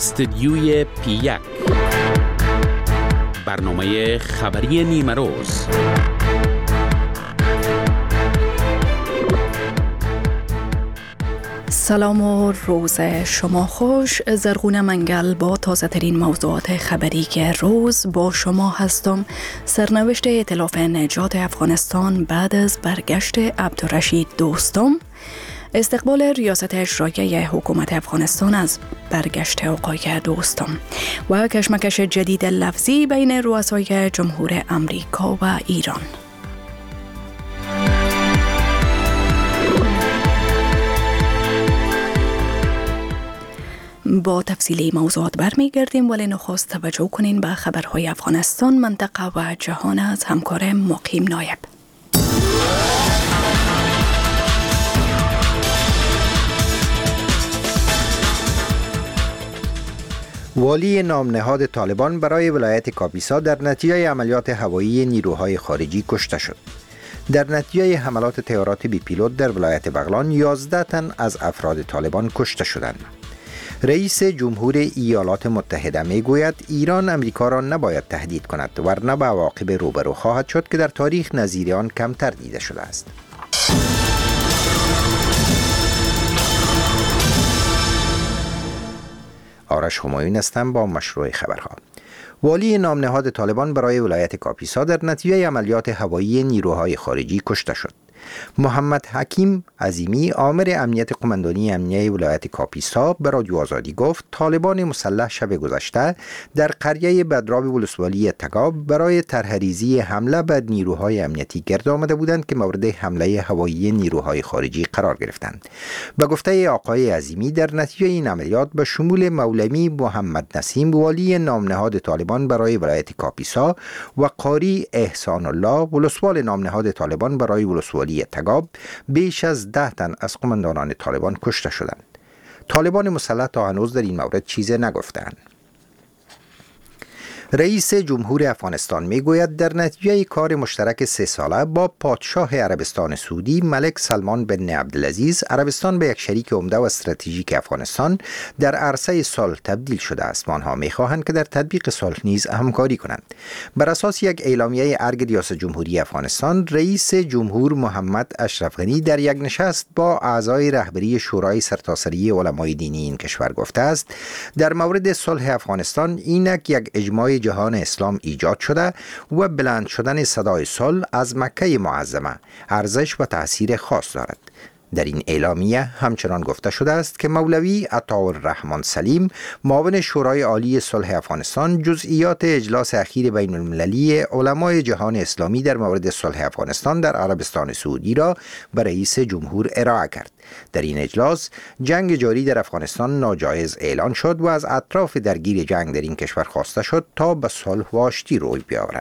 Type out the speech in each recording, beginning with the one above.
استدیوی پی1 برنامه خبری نیمه روز. سلام و روز شما خوش. زرغونه منگل با تازه ترین موضوعات خبری که روز با شما هستم. سرنوشت ائتلاف نجات افغانستان بعد از برگشت عبدالرشید دوستم، استقبال ریاست اجرایی حکومت افغانستان از برگشت آقای دوستم و کشمکش جدید لفظی بین رؤسای جمهور امریکا و ایران. با تفصیل موضوعات برمیگردیم، ولی نخست توجه کنین به خبرهای افغانستان، منطقه و جهان از همکار مقیم نایب. والی نامنهاد طالبان برای ولایت کاپیسا در نتیجه عملیات هوایی نیروهای خارجی کشته شد. در نتیجه حملات طیارات بی پیلوت در ولایت بغلان 11 تن از افراد طالبان کشته شدند. رئیس جمهور ایالات متحده می گوید ایران امریکا را نباید تهدید کند، ورنه به عواقب روبرو خواهد شد که در تاریخ نظیر آن کمتر دیده شده است. آرش همایون هستم با مشروع خبرها. والی نامنهاد طالبان برای ولایت کاپیسا در نتیجه عملیات هوایی نیروهای خارجی کشته شد. محمد حکیم عظیمی آمر امنیت قماندانی امنیه ولایت کاپیسا به رادیو آزادی گفت طالبان مسلح شب گذشته در قریه بدراب ولسوالی تگاب برای طرح‌ریزی حمله به نیروهای امنیتی گرد آمده بودند که مورد حمله هوایی نیروهای خارجی قرار گرفتند. به گفته آقای عظیمی در نتیجه این عملیات به شمول مولوی محمد نسیم والی نامنهاد طالبان برای ولایت کاپیسا و قاری احسان الله ولسوال نامنهاد طالبان برای ولسوالی تگاب بیش از 10 تن از قماندانان طالبان کشته شدند. طالبان مسلح تا هنوز در این مورد چیزی نگفتند. رئیس جمهور افغانستان می گوید در نتیجه کار مشترک 3 ساله با پادشاه عربستان سعودی ملک سلمان بن عبدالعزیز، عربستان به یک شریک عمده و استراتژیک افغانستان در عرصه صلح تبدیل شده است. آنها می خواهند که در تطبیق صلح نیز همکاری کنند. بر اساس یک اعلامیه ارگ ریاست جمهوری افغانستان، رئیس جمهور محمد اشرف غنی در یک نشست با اعضای رهبری شورای سرتاسری علمای دینی این کشور گفته است در مورد صلح افغانستان اینک یک اجماع جهان اسلام ایجاد شده و بلند شدن صدای صلح از مکه معظمه ارزش و تأثیر خاص دارد. در این اعلامیه همچنان گفته شده است که مولوی عطاالرحمن سلیم معاون شورای عالی صلح افغانستان جزئیات اجلاس اخیر بین المللی علمای جهان اسلامی در مورد صلح افغانستان در عربستان سعودی را به رئیس جمهور ارائه کرد. در این اجلاس جنگ جاری در افغانستان ناجایز اعلان شد و از اطراف درگیر جنگ در این کشور خواسته شد تا به صلح و آشتی روی بیاورند.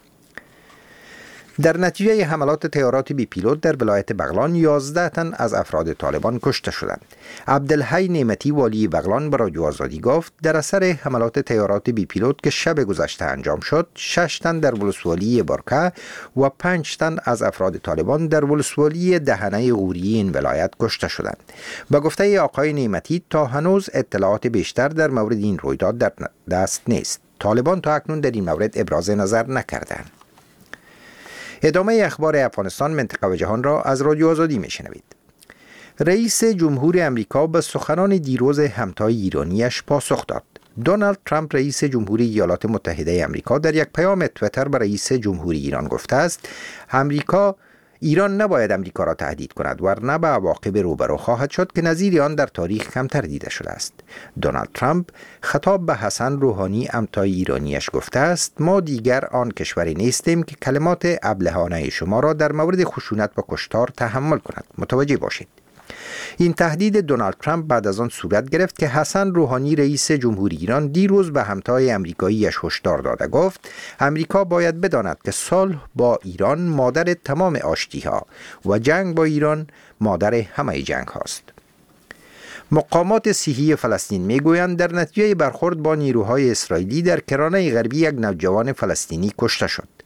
در نتیجه حملات طیارات بی پیلوت در ولایت بغلان 11 تن از افراد طالبان کشته شدند. عبدالحی نعمتی والی بغلان به رادیو آزادی گفت در اثر حملات طیارات بی پیلوت که شب گذشته انجام شد 6 تن در ولسوالی برکه و 5 تن از افراد طالبان در ولسوالی دهنه غوری این ولایت کشته شدند. به گفته آقای نعمتی تا هنوز اطلاعات بیشتر در مورد این رویداد در دست نیست. طالبان تا اکنون در این مورد ابراز نظر نکردند. ادامه اخبار افغانستان، منطقه و جهان را از رادیو آزادی میشنوید. رئیس جمهور امریکا به سخنان دیروز همتای ایرانیش پاسخ داد. دونالد ترامپ رئیس جمهوری ایالات متحده امریکا در یک پیام توییتر به رئیس جمهوری ایران گفته است ایران نباید امریکا را تهدید کند، ورنه به عواقب روبرو خواهد شد که نظیر آن در تاریخ کمتر دیده شده است. دونالد ترامپ خطاب به حسن روحانی همتای ایرانیش گفته است ما دیگر آن کشوری نیستیم که کلمات ابلهانه شما را در مورد خشونت و کشتار تحمل کند. متوجه باشید. این تهدید دونالد ترامپ بعد از آن صورت گرفت که حسن روحانی رئیس جمهوری ایران دیروز به همتای امریکاییش هشدار داده گفت امریکا باید بداند که صلح با ایران مادر تمام آشتی‌ها و جنگ با ایران مادر همه جنگ هاست. مقامات صحی فلسطین میگویند در نتیجه برخورد با نیروهای اسرائیلی در کرانه غربی یک نوجوان فلسطینی کشته شد.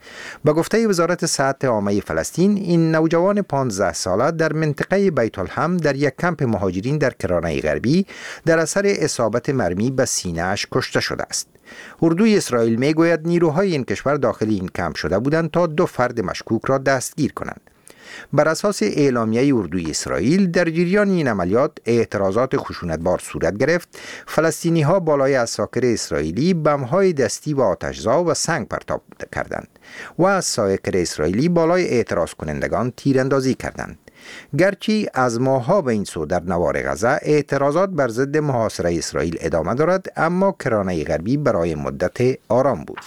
به گفته وزارت صحت عامه فلسطین، این نوجوان 15 ساله در منطقه بیت الحم در یک کمپ مهاجرین در کرانه غربی در اثر اصابت مرمی به سینه‌اش کشته شده است. اردوی اسرائیل میگوید نیروهای این کشور داخل این کمپ شده بودند تا 2 فرد مشکوک را دستگیر کنند. بر اساس اعلامیه اردوی اسرائیل، در جریان این عملیات اعتراضات خشونتبار صورت گرفت. فلسطینی ها بالای عساکر اسرائیلی بم‌های دستی و آتش‌زا و سنگ پرتاب کردند و از عساکر اسرائیلی بالای اعتراض کنندگان تیراندازی کردند. گرچه از ماه‌ها به این سو در نوار غزه اعتراضات بر ضد محاصره اسرائیل ادامه دارد، اما کرانه غربی برای مدت آرام بود.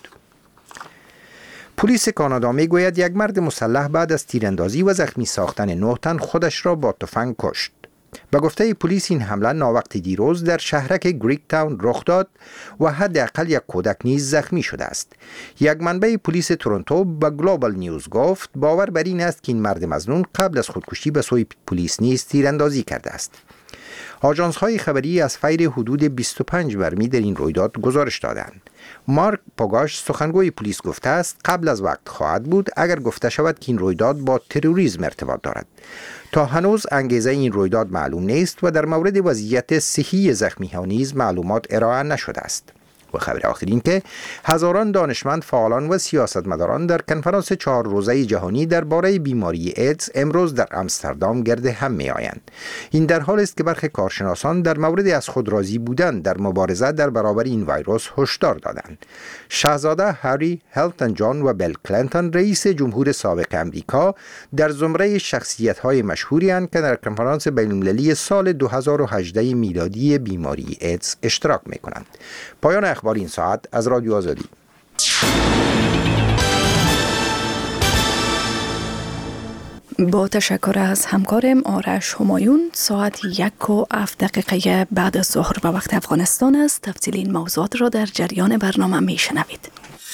پلیس کانادا میگوید یک مرد مسلح بعد از تیراندازی و زخمی ساختن 9 تن خودش را با تفنگ کشت. به گفته پلیس این حمله ناوقت دیروز در شهرک گریک تاون رخ داد و حداقل یک کودک نیز زخمی شده است. یک منبع پلیس تورنتو به گلوبال نیوز گفت باور بر این است که این مرد مظنون قبل از خودکشی به سوی پلیس نیز تیراندازی کرده است. آژانس‌های خبری از فیر حدود 25 مرمی در این رویداد گزارش دادند. مارک پوگاش سخنگوی پلیس گفته است قبل از وقت خواهد بود اگر گفته شود که این رویداد با تروریسم ارتباط دارد. تا هنوز انگیزه این رویداد معلوم نیست و در مورد وضعیت صحی زخمی‌ها نیز معلومات ارائه نشده است. و خبر آخر این که هزاران دانشمند، فعالان و سیاستمداران در کنفرانس 4 روزه جهانی درباره بیماری ایدز امروز در امستردام گرد هم می‌آیند. این در حالی است که برخی کارشناسان در مورد از خود راضی بودن در مبارزه در برابر این ویروس هشدار دادند. شاهزاده هری، هلتون جان و بیل کلینتون رئیس جمهور سابق امریکا در زمره شخصیت‌های مشهوری اند که در کنفرانس بین‌المللی سال 2018 میلادی بیماری ایدز اشتراک می‌کنند. پایان اخبار این ساعت از رادیو آزادی. با تشکر از همکارم آرش همایون. ساعت 1:07 بعد از ظهر به وقت افغانستان است. تفصیل این موضوعات را در جریان برنامه میشنوید.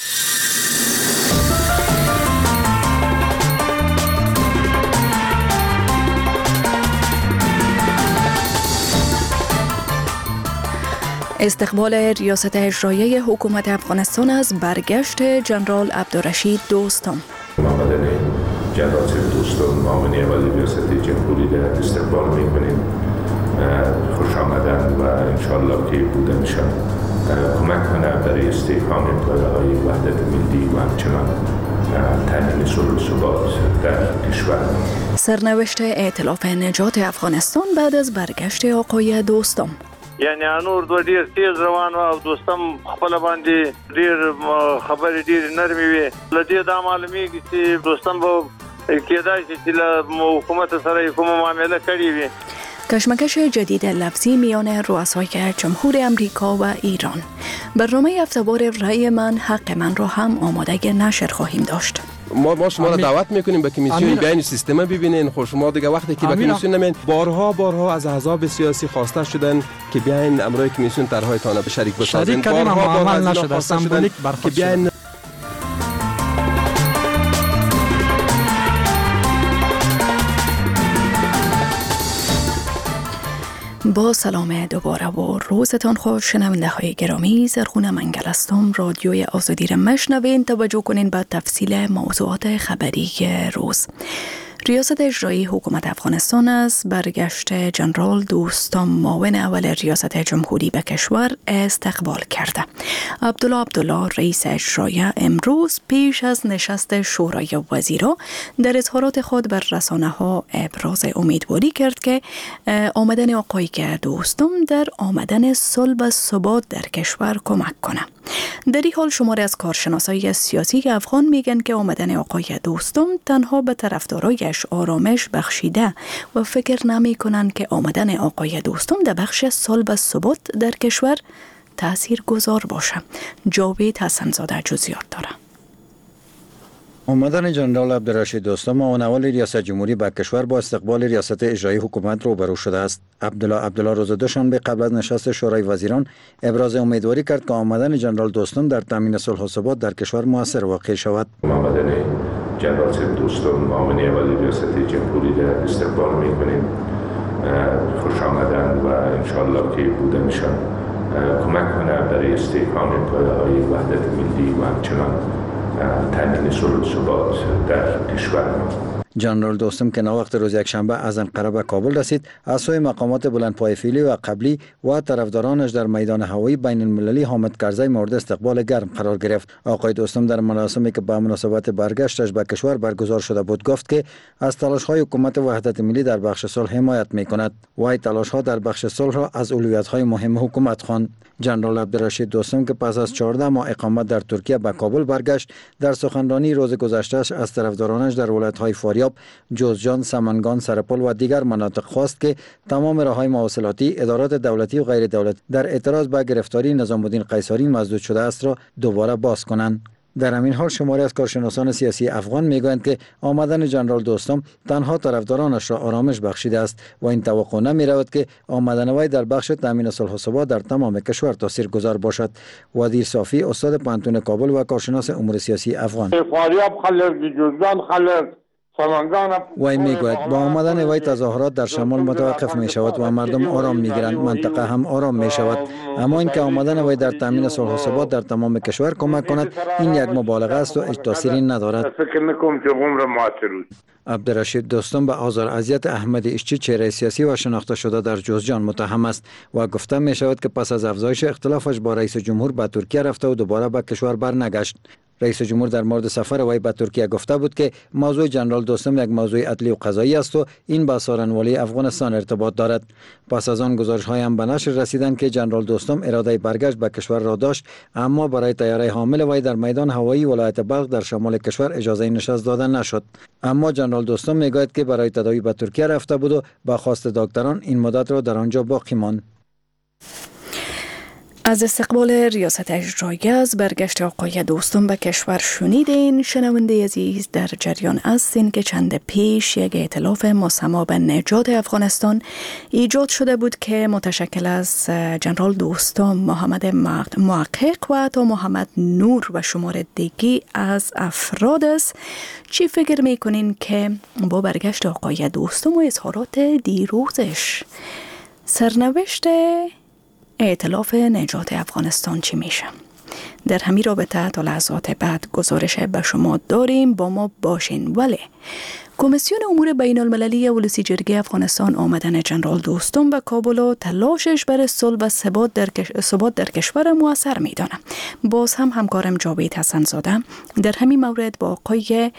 استقبال ریاست اجرایی حکومت افغانستان از برگشت جنرال عبدالرشید دوستم. آمدن جنرال دوستم معاون اول ریاست جمهوری در استقبال می‌کنیم. خوش آمدن و انشالله که بودنشان کمک کنه برای استحکام پایه‌های وحدت ملی و همچنان تامین صلح و ثبات در کشور. سرنوشت ائتلاف نجات افغانستان بعد از برگشت آقای دوستم. یعنی انور دو ډیر تیز روان او دوستم خپل باندې ډیر خبرې ډیر نرمي وي. لدې دا معلومیږي چې دوستم به کېدای شي چې له حکومت سره کومه معامله کړې وي. کشمکش جدید لفظی میان رؤسای جمهور امریکا و ایران. برنامه افتبار رأی من حق من را هم آماده نشر خواهیم داشت. ما شما را دعوت میکنیم به کمیسیون بیان سیستم ببینین. خب شما دیگه وقتی که به کمیسیون نمین بارها از احزاب سیاسی خواسته شدن که بیاین امروی کمیسیون طرحهای تانه به شریک بسازین. بارها از اینا خواسته شدن که بیاین. با سلام دوباره و روزتان خوش. شنونده های گرامی، زرغون منگل هستم. رادیوی آزادی را مشنوین. توجه کنین به تفصیل موضوعات خبری روز. ریاست اجرایی حکومت افغانستان از برگشت جنرال دوستم معاون اول ریاست جمهوری به کشور استقبال کرده. عبدالله رئیس اجرایی امروز پیش از نشست شورای وزیران در اظهارات خود بر رسانه ها ابراز امیدواری کرد که آمدن آقای دوستم در آمدن صلح و ثبات در کشور کمک کنه. در این حال شماری از کارشناسای سیاسی افغان میگن که آمدن آقای دوستم تنها به طرفدارایش آرامش بخشیده و فکر نمی کنند که آمدن آقای دوستم در بخش صلح و ثبات در کشور تأثیر گذار باشه. جاوید حسن‌زاده جزئیات داره. آمدن جنرال عبدالرشید دوستم معاون اول ریاست جمهوری به کشور با استقبال ریاست اجرایی حکومت روبرو شده است. عبدالله روز دوشنبه قبل از نشست شورای وزیران ابراز امیدواری کرد که آمدن جنرال دوستم در تامین صلح و ثبات در کشور مؤثر واقع شود. آمدن جنرال دوستم معاون اول ریاست جمهوری در استقبال می‌کنیم. خوش آمدن و انشالله که بودنشان کمک کنه برای استحکام پایه‌های وحدت ملی و همچنان تامین صلح و ثبات در کشور ما. جنرال دوستم که ناوقت روز یکشنبه از انقره به کابل رسید، از سوی مقامات بلندپایه فعلی و قبلی و طرفدارانش در میدان هوایی بین المللی حامد کرزی مورد استقبال گرم قرار گرفت. آقای دوستم در مراسمی که به مناسبت برگشتش به کشور برگزار شده بود گفت که از تلاش‌های حکومت وحدت ملی در بخش صلح حمایت می‌کند. وی تلاش‌ها در بخش صلح را از اولویت‌های مهم حکومت خواند. جنرال عبدالرشید دوستم که پس از 14 ماه اقامت در ترکیه به کابل برگشت، در سخنرانی روز گذشته از طرفدارانش در ولایت‌های فاریاب، جوزجان، سمنگان، سرپل و دیگر مناطق خواست که تمام راه‌های مواصلاتی، ادارات دولتی و غیر دولتی در اعتراض به گرفتاری نظام الدین قیصری مسدود شده است را دوباره باز کنند. در همین حال شماری از کارشناسان سیاسی افغان میگویند که آمدن جنرال دوستم تنها طرفدارانش را آرامش بخشیده است و این توقع نمی رود که آمدن وی در بخش تامین صلح و ثبات در تمام کشور تاثیرگذار باشد. ودیر صافی استاد پانتون کابل و کارشناس امور سیاسی افغان وی میگوید با آمدن وی تظاهرات در شمال متوقف می شود و مردم آرام می گیرند، منطقه هم آرام می شود. اما اینکه آمدن وی در تامین صلح و ثبات در تمام کشور کمک کند، این یک مبالغه است و هیچ تأثیری ندارد. عبدالرشید دوستم به آزار اذیت احمد اشچی چهره سیاسی و شناخته شده در جوزجان متهم است و گفته می شود که پس از افزایش اختلافش با رئیس جمهور به ترکیه رفته و دوباره به کشور برنگشت. رئیس جمهور در مورد سفر وی به ترکیه گفته بود که موضوع جنرال دوستم یک موضوع عدلی و قضایی است و این با سارنوالی افغانستان ارتباط دارد. پس از آن گزارش‌های هم به نشر رسیدند که جنرال دوستم اراده برگشت به کشور را داشت، اما برای طیاره حامل وی در میدان هوایی ولایت بلخ در شمال کشور اجازه نشست داده نشد. اما جنرال دوستم میگوید که برای تداوی به ترکیه رفته بود و با خواست دکتران این مدت را در آنجا باقی ماند. از استقبال ریاست اجرایی از برگشت آقای دوستم به کشور شنیدین. شنونده عزیز، در جریان هستین که چند پیش یک ائتلاف مسما به نجات افغانستان ایجاد شده بود که متشکل از جنرال دوستم، محمد محقق و تا محمد نور و شمار دیگی از افراد است. چی فکر میکنین که با برگشت آقای دوستم و اظهارات دیروزش سرنوشت ائتلاف نجات افغانستان چی میشه؟ در همین رابطه تا لحظات بعد گزارش به شما داریم، با ما باشین. ولی کمیسیون امور بین المللی ولسی جرگه افغانستان آمدن جنرال دوستم به کابل و تلاشش برای صلح و ثبات در کشور موثر میدانه. باز هم همکارم جاوید حسن زاده در همین مورد با آقای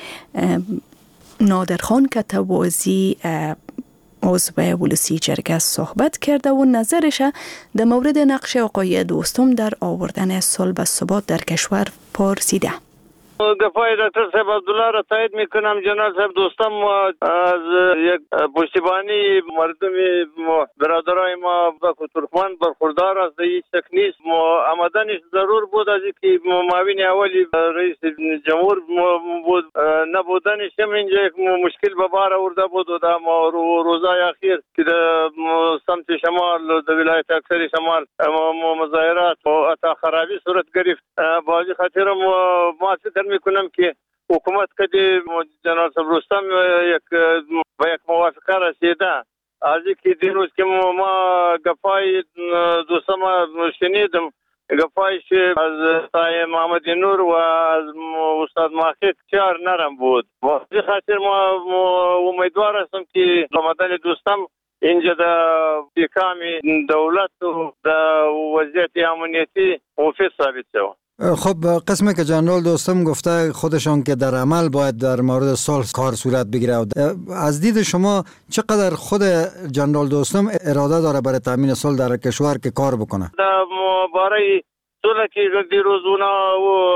نادرخان کتوازی عضو ولسی جرگه صحبت کرده و نظرش در مورد نقش آقای دوستم در آوردن صلح و ثبات در کشور پرسیده. گفای دکتر صاحب عبدالله را تایید میکنم. جنرال صاحب دوستم از یک پشتیبانی مردم برادرای ما با ترکمن برخوردار است، هیچ شک نیست. آمدنش ضرور بود از اینکه معاون اولی رئیس جمهور بود، نبودنش هم اینجا یک مشکل به بار آورده بود و در روزهای اخیر که در سمت شمال در ولایت اکثر شمال مظاهرات و خرابی صورت گرفت. بازی خاطر ما فکر میکنم که حکومت کدی جنرال صاحب رستم با یک موافقه رسیده. از اینکه دیروز که ما گفای دوستم شنیدم، گفایش از سای محمد نور و از استاد محقق چهار نرم بود. بازی خاطر ما امیدوار هستم که آمدن دوستم اینجا در احکام دولت و در وضعیت امنیتی مفید ثابت شود. خب قسمی که جنرال دوستم گفته خودشان که در عمل باید در مورد صلح کار صورت بگیره، از دید شما چقدر خود جنرال دوستم اراده داره برای تامین صلح در کشور که کار بکنه؟ برای صلح که دیروز اونا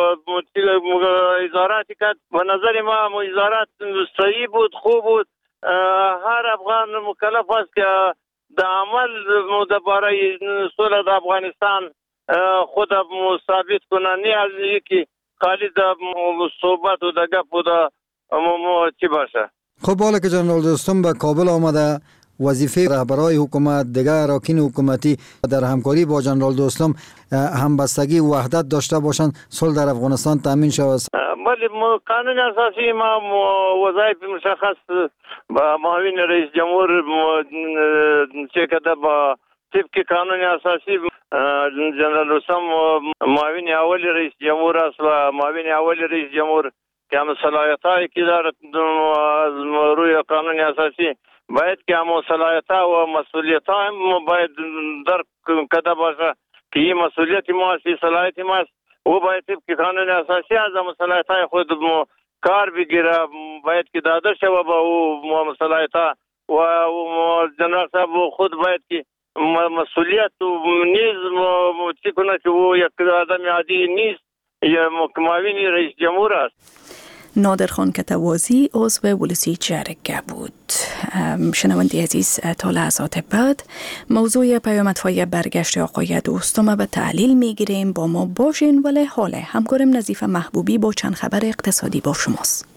اظهاراتی کرد، به نظر ما اظهارات صحیح بود، خوب بود. هر افغان مکلف است که در عمل برای صلح در افغانستان خود ثابت کنه، نه از اینکه خالی در صحبت و در گپ و در چی باشه. خب حالا که جنرال دوستم به کابل آمده، وظیفه رهبرای حکومت، دیگر اراکین حکومتی در همکاری با جنرال دوستم همبستگی و وحدت داشته باشند صلح در افغانستان تامین شود. ولی قانون اساسی ما وظایف مشخص با معاون رئیس جمهور چه کده با طبق قانون اساسی جنرال رستم معاون اول رئیس جمهور است و معاون اول رئیس جمهور که هم صلاحیتایی که دارد روی قانون اساسی باید که هم صلاحیت‌ها و مسئولیت‌ها هم باید درک کرده باشه که این مسئولیت ما است، صلاحیت ما است. او باید که قانون اساسی از صلاحیت‌های خود کار بگیره، باید که داده شود به او صلاحیت‌ها و جنرال صاحب خود باید که مسئولیت نیز چی کنه که او یک آدم عادی نیست، یا معاون رئیس جمهور است. نادرخان کتوازی عضو ولسی جرگه بود. شنونده عزیز، تا لحظات بعد موضوع پیامدهای برگشت آقای دوستم به تحلیل میگیریم. با ما باشین. ولی حاله همکارم نظیف محبوبی با چند خبر اقتصادی با شماست.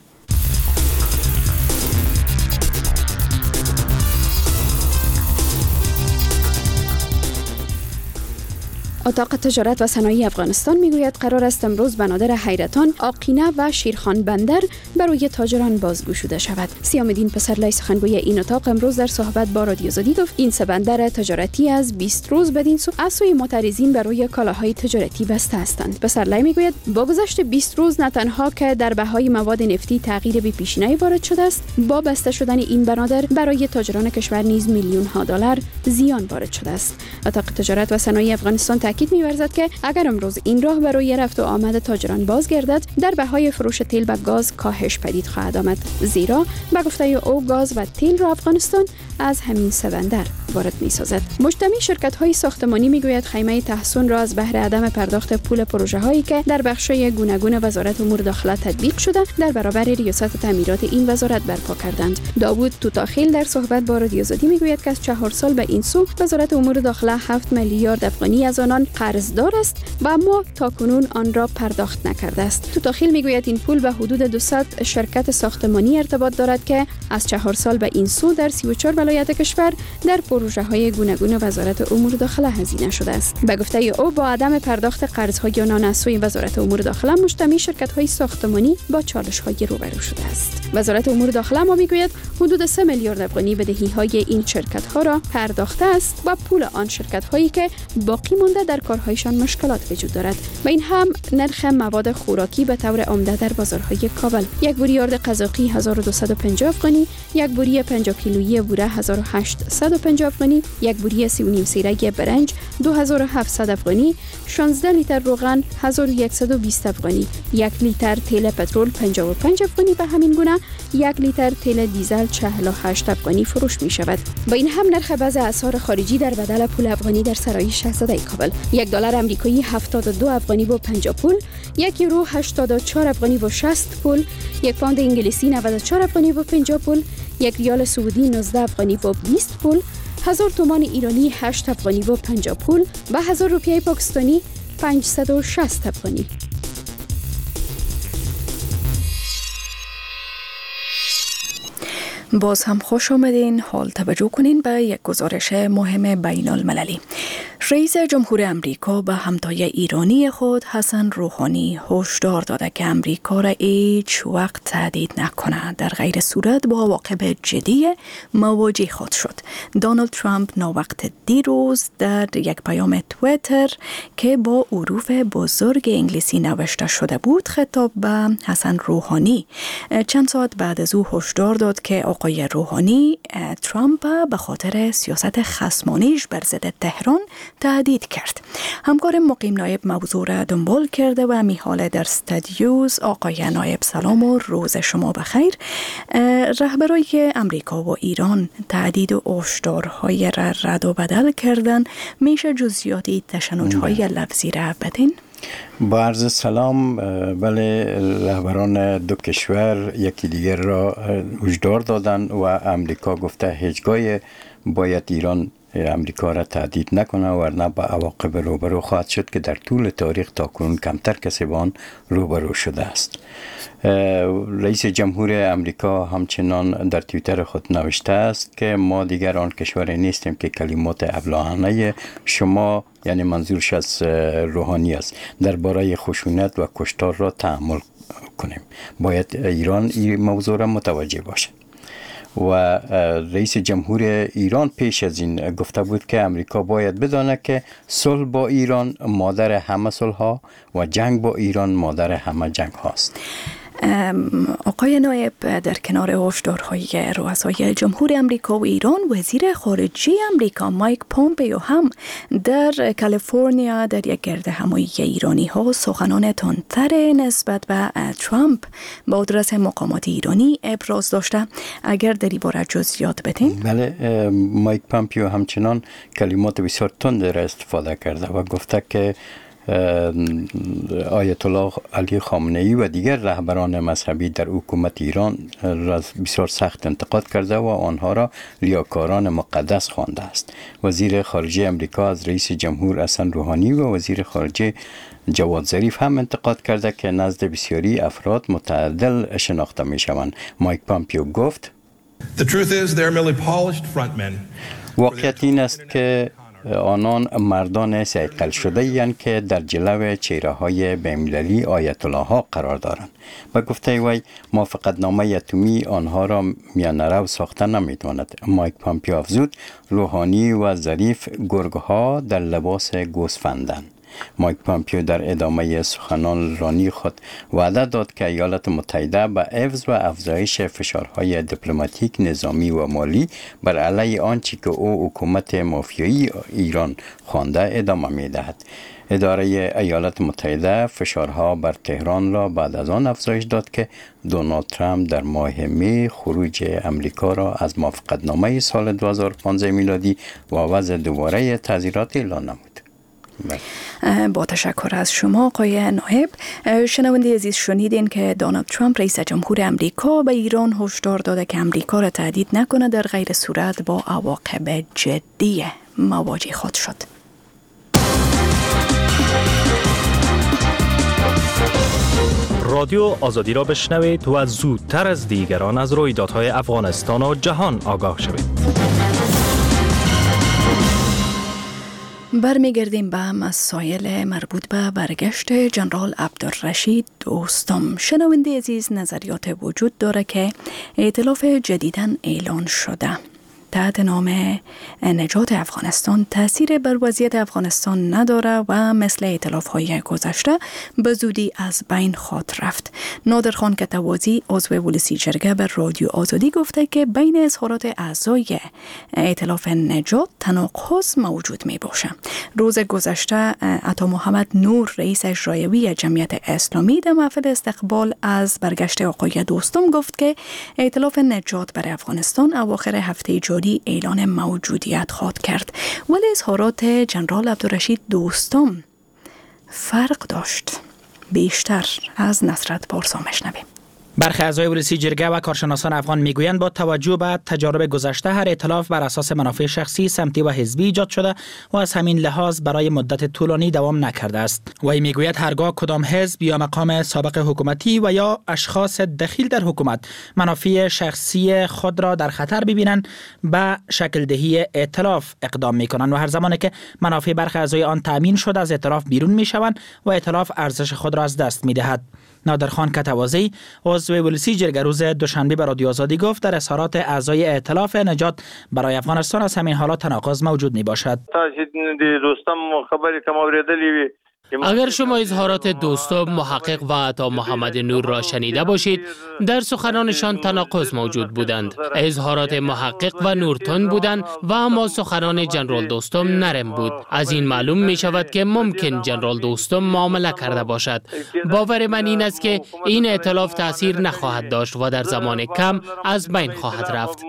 اتاق تجارت و صنایع افغانستان میگوید قرار است امروز بنادر حیرتان، آقینه و شیرخان بندر برای تاجران بازگشوده شود. سیام‌الدین پسرلای سخنگوی این اتاق امروز در صحبت با رادیو آزادی گفت این سه بندر تجارتی از 20 روز بدین سو از سوی معترضین برای کالاهای تجارتی بسته هستند. پسرلای میگوید با گذشت 20 روز نه تنها که در بهای مواد نفتی تغییر بی‌پیشینه‌ای وارد شده است، با بسته شدن این بنادر برای تاجران کشور نیز میلیون‌ها دلار زیان وارد شده است. اتاق تجارت و صنایع افغانستان تاکید می‌ورزد که اگر امروز این راه برای رفت و آمد تاجران بازگردد، در بهای فروش تیل و گاز کاهش پدید خواهد آمد، زیرا به گفته او گاز و تیل را افغانستان از همین سه بندر وارد می‌سازد. مجتمع شرکت‌های ساختمانی می‌گوید خیمه تحسن را از بهر عدم پرداخت پول پروژه‌هایی که در بخش‌های گوناگون وزارت امور داخله تطبیق شده در برابر ریاست تعمیرات این وزارت برپا کردند. داوود توتاخیل در صحبت با رادیو آزادی می‌گوید که از 4 سال به این سو وزارت امور داخله 7 میلیارد افغانی از آنان قرضدار است و اما تاکنون آن را پرداخت نکرده است. توتاخیل می‌گوید این پول به حدود 200 شرکت ساختمانی ارتباط دارد که از 4 سال به این سو در 34 ولایت کشور در پروژه‌های گوناگون وزارت امور داخله هزینه شده است. به گفته او با عدم پرداخت قرض‌های آنان از سوی وزارت امور داخله مجتمع شرکت‌های ساختمانی با چالش‌های روبرو شده است. وزارت امور داخله ما می‌گوید حدود 3 میلیارد افغانی بدهی‌های این شرکت‌ها را پرداخته است و پول آن شرکت‌هایی که باقی مانده در کارهایشان مشکلات وجود دارد. و این هم نرخ مواد خوراکی به طور عمده در بازارهای کابل. یک بوری آرد قزاقی 1250 افغانی، یک بوری 50 کیلویی بوره 1850 افغانی، یک بوری 3.5 سیره برنج 2700 افغانی، 16 لیتر روغن 1120 افغانی، 1 لیتر تیل پترول 55 افغانی و همین گونه 1 لیتر تیل دیزل 48 افغانی فروش می شود. با این هم نرخ بعض اسعار خارجی در بدل پول افغانی در سرای شاهزاده کابل: یک دلار آمریکایی 72 افغانی با 50 پول، یک یورو 84 افغانی با 60 پول، یک پوند انگلیسی 94 افغانی با 50 پول، یک ریال سعودی 19 افغانی با 20 پول، 1000 تومان ایرانی 8 افغانی با 50 پول و 1000 روپیه پاکستانی 560 افغانی. باز هم خوش آمدین. حال توجه کنین به یک گزارش مهم بین المللی. رئیس جمهور امریکا به همتای ایرانی خود حسن روحانی هشدار داده که امریکا را هیچ وقت تهدید نکنه، در غیر صورت با عواقب جدی مواجه خواهد شد. دونالد ترامپ ناوقت دیروز در یک پیام توییتر که با حروف بزرگ انگلیسی نوشته شده بود خطاب به حسن روحانی چند ساعت بعد از او هشدار داد که آقای روحانی ترامپ به خاطر سیاست خصمانیش بر ضد تهران تهدید کرد. همکارم مقیم نایب موضوع را دنبال کرده و میحاله در استودیوز. آقای نایب سلام و روز شما بخیر. رهبرایی که امریکا و ایران تهدید و هشدارهای را رد و بدل کردن، میشه جزئیاتی تشنج‌های لفظی را بدین؟ با عرض سلام. بله، رهبران دو کشور یکی دیگر را هشدار دادن و امریکا گفته هیچگاه باید ایران امریکا را تهدید نکنه ورنه با عواقب روبرو خواهد شد که در طول تاریخ تاکنون کمتر کسی با آن روبرو شده است. رئیس جمهور امریکا همچنان در توییتر خود نوشته است که ما دیگر آن کشوری نیستیم که کلمات ابلهانه شما، یعنی منظورش از روحانی است، درباره خشونت و کشتار را تحمل کنیم. باید ایران این موضوع را متوجه باشد. و رئیس جمهور ایران پیش از این گفته بود که امریکا باید بداند که صلح با ایران مادر همه صلح ها و جنگ با ایران مادر همه جنگ هاست. آقای نایب، در کنار هشدارهای رؤسای جمهور امریکا و ایران، وزیر خارجه امریکا مایک پومپیو هم در کالیفرنیا در یک گرد همایی ایرانی ها سخنان تندتر نسبت به ترامپ با آدرس مقامات ایرانی ابراز داشته. اگر در این باره جزئیات بدین؟ بله، مایک پومپیو همچنان کلمات بسیار تند را استفاده کرده و گفته که آیت الله علی خامنه‌ای و دیگر رهبران مذهبی در حکومت ایران را بسیار سخت انتقاد کرده و آنها را ریاکاران مقدس خوانده است. وزیر خارجه امریکا از رئیس جمهور حسن روحانی و وزیر خارجه جواد ظریف هم انتقاد کرده که نزد بسیاری افراد متعدل شناخته می شوند. مایک پومپیو گفت واقعیت این است که آنان مردان صیقل شده یند که در جلو چهره های بین‌المللی آیت الله ها قرار دارند. و گفته وی موافقتنامه اتمی آنها را میانه رو ساخته نمیتواند. مایک پومپیو افزود روحانی و ظریف گرگها در لباس گوسفندند. مایک پومپیو در ادامه سخنان رانی خود وعده داد که ایالات متحده به حفظ و افزایش فشارهای دیپلماتیک، نظامی و مالی بر علیه آنچه که او حکومت مافیایی ایران خوانده ادامه می‌دهد. اداره ایالات متحده فشارها بر تهران را بعد از آن افزایش داد که دونالد ترامپ در ماه می خروج امریکا را از موافقتنامه سال 2015 میلادی و عوض دوباره تعزیرات اعلان نمود. با تشکر از شما آقای نایب. شنونده عزیز، شنیدین که دونالد ترامپ رئیس جمهور امریکا به ایران هشدار داده که امریکا را تهدید نکنه، در غیر صورت با عواقب جدی مواجه خواهد شد. رادیو آزادی را بشنوید و زودتر از دیگران از رویدادهای افغانستان و جهان آگاه شوید. برمیگردیم به مسائل مربوط به برگشت جنرال عبدالرشید دوستم. شنونده عزیز، نظریات وجود داره که ائتلاف جدیداً اعلان شده تحت نام نجات افغانستان تأثیر بر وضعیت افغانستان نداره و مثل ائتلاف‌های گذشته به زودی از بین خواهد رفت. نادرخان کتوازی عضو ولسی جرگه به رادیو آزادی گفته که بین اظهارات اعضای ائتلاف نجات تناقض موجود می باشه. روز گذشته عطا محمد نور رئیس اجرایی جمعیت اسلامی در محفل استقبال از برگشت آقای دوستم گفت که ائتلاف نجات برای افغانستان اواخر هفته اعلان موجودیت خواهد کرد، ولی اظهارات جنرال عبدالرشید دوستم فرق داشت. بیشتر از نصرت پارسا میشنویم. برخی اعضای ولسی جرگه و کارشناسان افغان میگویند با توجه به تجارب گذشته هر ائتلاف بر اساس منافع شخصی، سمتی و حزبی ایجاد شده و از همین لحاظ برای مدت طولانی دوام نکرده است. وی میگوید هرگاه کدام حزب یا مقام سابق حکومتی و یا اشخاص دخیل در حکومت منافع شخصی خود را در خطر ببینند به شکل دهی ائتلاف اقدام میکنند و هر زمانی که منافع برخی اعضای آن تامین شد از ائتلاف بیرون میشوند و ائتلاف ارزش خود را از دست میدهد. نادرخان کتوازی عضو ولسی جرگه روز دوشنبه به رادیو آزادی گفت در اظهارات اعضای ائتلاف نجات برای افغانستان از همین حالات تناقض موجود می باشد. اگر شما اظهارات دوستم، محقق و عطا محمد نور را شنیده باشید، در سخنانشان تناقض موجود بودند. اظهارات محقق و نور تند بودند و اما سخنان جنرال دوستم نرم بود. از این معلوم می شود که ممکن جنرال دوستم معامله کرده باشد. باور من این است که این ائتلاف تاثیر نخواهد داشت و در زمان کم از بین خواهد رفت.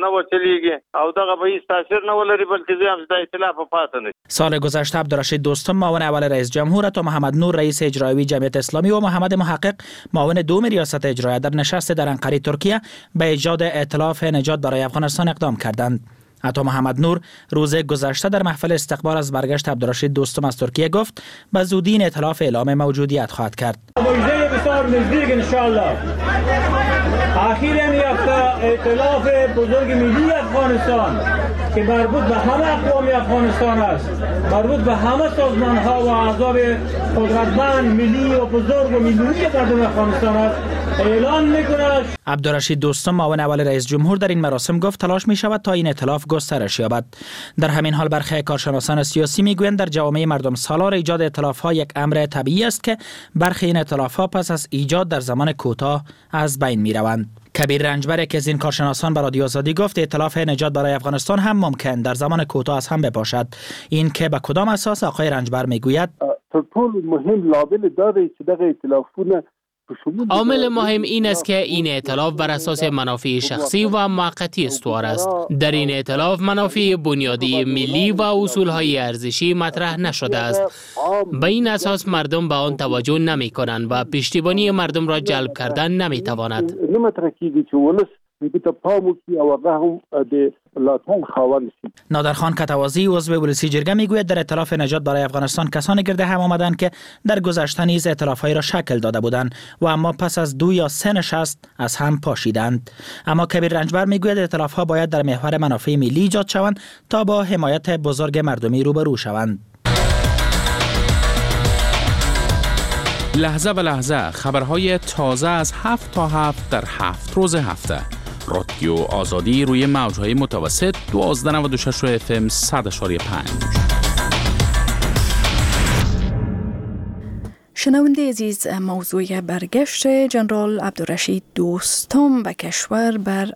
سال گذشته عبدالرشید دوستم معاون اول رئیس جمهور، عطا محمد نور رئیس اجرایی جمعیت اسلامی و محمد محقق معاون دوم ریاست اجرایی در نشست در انقره ترکیه به ایجاد ائتلاف نجات برای افغانستان اقدام کردند. عطا محمد نور روز گذشته در محفل استقبال از برگشت عبدالرشید دوستم از ترکیه گفت به زودی این ائتلاف اعلام موجودیت خواهد کرد. بسیار نزدیک انشاءالله اخیراً یک ائتلاف بزرگ ملی افغانستان که مربوط به همه اقوام افغانستان است، مربوط به همه سازمان ها و احزاب قدرتمند ملی و بزرگ و میلیونی مردم افغانستان است، اعلان می‌کند. عبدالرشید دوستم معاون اول رئیس جمهور در این مراسم گفت تلاش می شود تا این ائتلاف گسترش یابد. در همین حال برخی کارشناسان سیاسی میگویند در جوامع مردم سالار ایجاد ائتلاف ها یک امر طبیعی است که برخی این ائتلاف ها پس از ایجاد در زمان کوتاه از بین می روند. کبیر رنجبر یک از این کارشناسان به رادیو آزادی گفت ائتلاف نجات برای افغانستان هم ممکن در زمان کوتاه از هم بپاشد. این که به کدام اساس آقای رنجبر میگوید ټول مهم لابل داره چې دغه ائتلافونه عامل مهم این است که این ائتلاف بر اساس منافع شخصی و موقتی استوار است. در این ائتلاف منافع بنیادی ملی و اصولهای ارزشی مطرح نشده است. به این اساس مردم به آن توجه نمی کنند و پشتیبانی مردم را جلب کردن نمی تواند. نادرخان کتوازی عضو ولسی جرگه میگوید در ائتلاف نجات برای افغانستان کسانی گرد هم آمدند که در گذشته نیز ائتلاف‌هایی را شکل داده بودند و اما پس از 2 یا 3 نشست از هم پاشیدند. اما کبیر رنجبر میگوید ائتلاف‌ها باید در محور منافع ملی ایجاد شوند تا با حمایت بزرگ مردمی روبرو شوند. لحظه به لحظه خبرهای تازه از 7 تا 7 در 7 روز هفته. رادیو آزادی روی موجهای متوسط 1296 FM 100.5. شنونده عزیز، موضوع برگشت جنرال عبدالرشید دوستم به کشور بر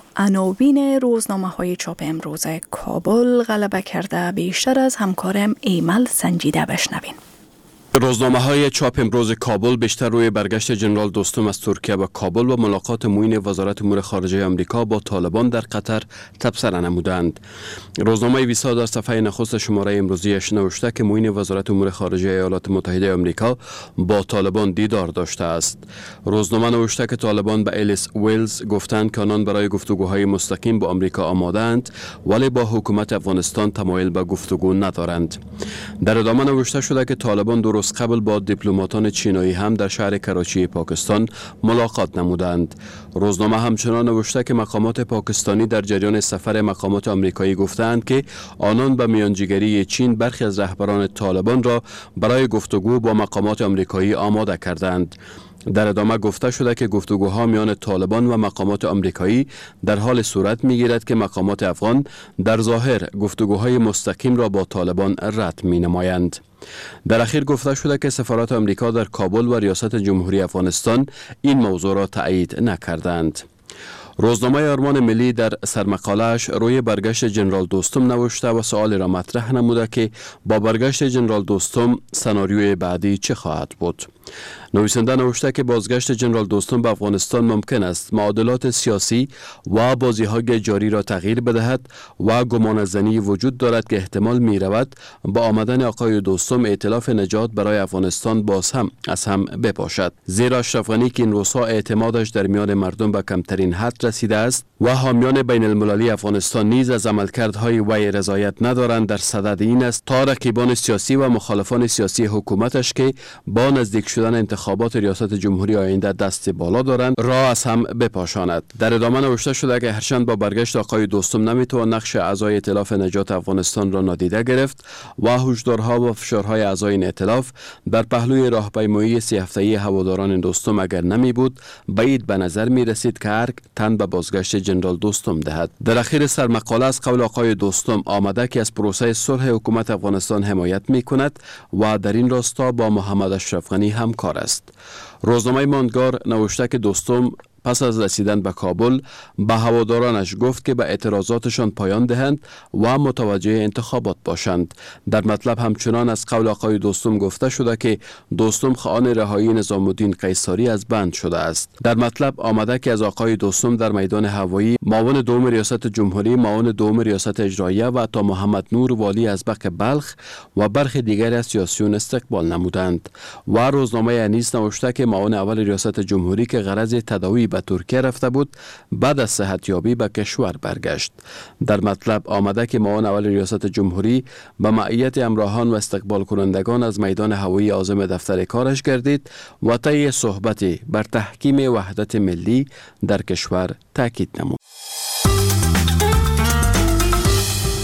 عناوین روزنامه‌های چاپ امروز کابل غلبه کرده. بیشتر از همکارم ایمل سنجیده بشنوین. روزنامه‌های چاپ امروز کابل بیشتر روی برگشت جنرال دوستم از ترکیه به کابل و ملاقات معین وزارت امور خارجه آمریکا با طالبان در قطر تبصره نمودند. روزنامه ویسا در صفحه نخست شماره امروزیش نوشته که معین وزارت امور خارجه ایالات متحده آمریکا با طالبان دیدار داشته است. روزنامه نوشته که طالبان به الیس ویلز گفتند که آنان برای گفتگوهای مستقیم با آمریکا آماده‌اند ولی با حکومت افغانستان تمایل به گفتگو ندارند. در ادامه نوشته شده که طالبان روز قبل با دیپلماتان چینایی هم در شهر کراچی پاکستان ملاقات نمودند. روزنامه همچنان نوشته که مقامات پاکستانی در جریان سفر مقامات آمریکایی گفتند که آنان به میانجیگری چین برخی از رهبران طالبان را برای گفتگو با مقامات آمریکایی آماده کردند. در ادامه گفته شده که گفتگوها میان طالبان و مقامات آمریکایی در حال صورت میگیرد که مقامات افغان در ظاهر گفتگوهای مستقیم را با طالبان رد می نمایند. در اخیر گفته شده که سفارت آمریکا در کابل و ریاست جمهوری افغانستان این موضوع را تایید نکردند. روزنامه آرمان ملی در سرمقاله‌اش روی برگشت جنرال دوستم نوشته و سوالی را مطرح نموده که با برگشت جنرال دوستم سناریوی بعدی چه خواهد بود. نویسنده نوشته که بازگشت جنرال دوستم به افغانستان ممکن است معادلات سیاسی و بازی‌های جاری را تغییر بدهد و گمانه‌زنی وجود دارد که احتمال می‌رود با آمدن آقای دوستم ائتلاف نجات برای افغانستان باز هم از هم بپاشد. زیرا اشرف غنی که این روزها اعتمادش در میان مردم به کمترین حد رسیده است و حامیان بین المللی افغانستان نیز از عملکردهای وی رضایت ندارند، در صدد این است تا رقیبان سیاسی و مخالفان سیاسی حکومتش که با نزدیک شدن انتخابات ریاست جمهوری آینده دست بالا دارند را از هم بپاشاند. در ادامه نوشته شده که هرچند با برگشت آقای دوستم نمیتوان نقش اعضای ائتلاف نجات افغانستان را نادیده گرفت و هشدارها و فشارهای اعضای این ائتلاف بر پهلوی راهپیمایی 3 هفته‌ای هواداران دوستم اگر نمی بود، بعید به نظر می رسید که هر تن به بازگشت جنرال دوستم دهد. در اخیر سرمقاله از قول آقای دوستم آمده که از پروسه صلح حکومت افغانستان حمایت می کند و در این راستا با محمد اشرف غنی همکار است. روزنامه ماندگار نوشته که دوستم پس از رسیدن به کابل به هوادارانش گفت که به اعتراضاتشان پایان دهند و متوجه انتخابات باشند. در مطلب همچنان از قول آقای دوستم گفته شده که دوستم خواهان رهایی نظام الدین قیصری از بند شده است. در مطلب آمده که از آقای دوستم در میدان هوایی معاون دوم ریاست جمهوری، معاون دوم ریاست اجراییه و تا محمد نور والی ازبک بلخ و برخی دیگر از سیاسیون استقبال نمودند. و روزنامه انیس نوشته که معاون اول ریاست جمهوری که غرض تداوی به ترکیه رفته بود بعد از صحتیابی به کشور برگشت. در مطلب آمده که معاون اول ریاست جمهوری به معیت همراهان و استقبال کنندگان از میدان هوایی عازم دفتر کارش گردید و طی صحبتی بر تحکیم وحدت ملی در کشور تاکید نمود.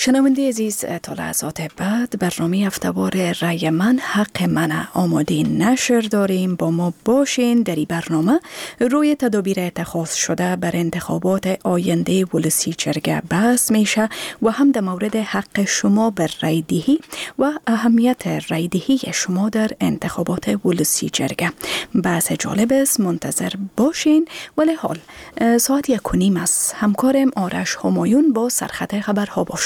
شنونده عزیز، تا لحظات بعد برنامه هفته‌وار رای من حق منه آماده نشر داریم. با ما باشین. در این برنامه روی تدابیر اتخاذ شده بر انتخابات آینده ولسی جرگه بحث میشه و هم در مورد حق شما بر رای دهی و اهمیت رای دهی شما در انتخابات ولسی جرگه. بحث جالب است، منتظر باشین. ولی حال ساعت 1:30 است. همکارم آرش همایون با سرخط خبرها باش.